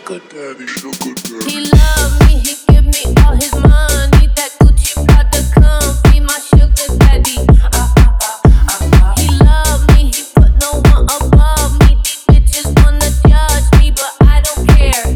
He love me, he give me all his money. That Gucci Prada come be my sugar daddy. He love me, he put no one above me. These bitches wanna judge me, but I don't care.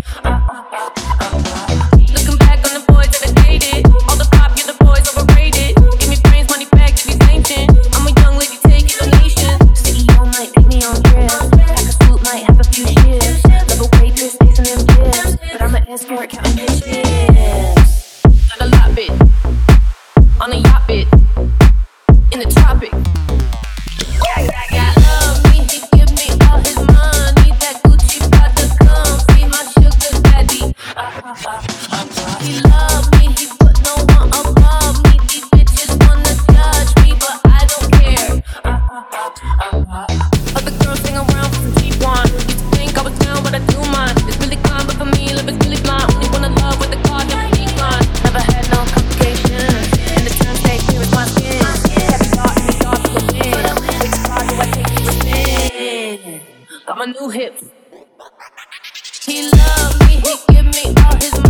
Looking back on the boys that I dated, all the popular boys overrated. Give me brains, money back if he's ancient. I'm a young lady taking donations. CEO might take me on trips. Pack a suit, might have a few shifts. Level waitress, facing them tips. But I'm an escort, counting them chips. Not a lot, bit. On a yacht, bit. In the tropic. He love me, he give me all his money. That Gucci Prada come be my sugar daddy. He love me, he put no one above me. These bitches wanna judge me, but I don't care. Other girls hang around for some cheap wine. Used to think I was down, but I do mine. It's really fine, but for me, love is really blind. Only wanna love with the card, never decline. Never had no complications. And the terms take me with my skin. Heavy thought in the dark to win. Which car do I take to spin? Got my new hips. He love me, he give me all his money.